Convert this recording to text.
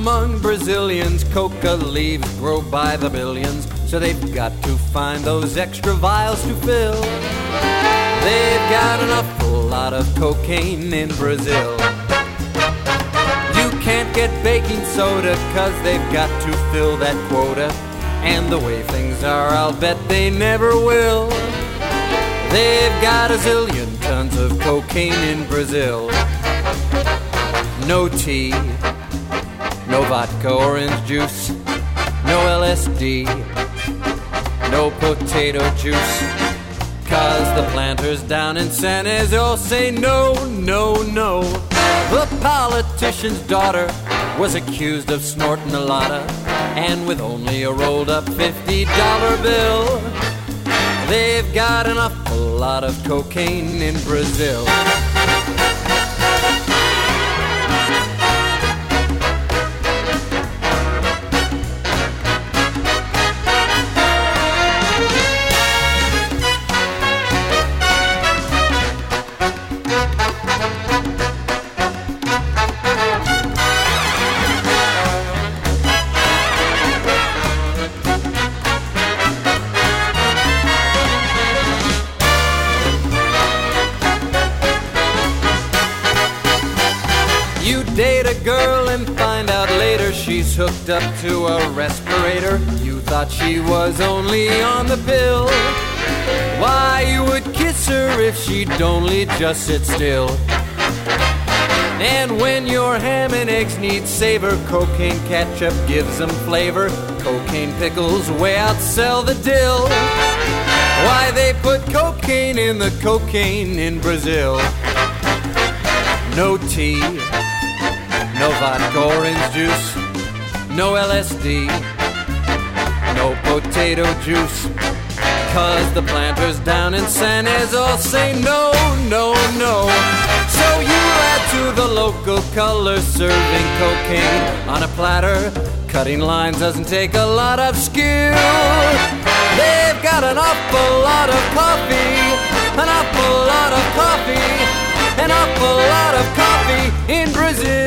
among Brazilians, coca leaves grow by the billions, so they've got to find those extra vials to fill. They've got an awful lot of cocaine in Brazil. You can't get baking soda 'cause they've got to fill that quota. And the way things are, I'll bet they never will. They've got a zillion tons of cocaine in Brazil. No tea, no vodka orange juice, no LSD, no potato juice. 'Cause the planters down in San Jose say no, no, no. The politician's daughter was accused of snorting a lotta, and with only a rolled up $50 bill, they've got an awful lot of cocaine in Brazil. You date a girl and find out later she's hooked up to a respirator. You thought she was only on the pill. Why, you would kiss her if she'd only just sit still. And when your ham and eggs need savor, cocaine ketchup gives them flavor. Cocaine pickles way outsell the dill. Why, they put cocaine in the cocaine in Brazil. No tea, no vodka orange juice, no LSD, no potato juice. 'Cause the planters down in San Jose say no, no, no. So you add to the local color, serving cocaine on a platter. Cutting lines doesn't take a lot of skill. They've got an awful lot of coffee, an awful lot of coffee, an awful lot of coffee in Brazil.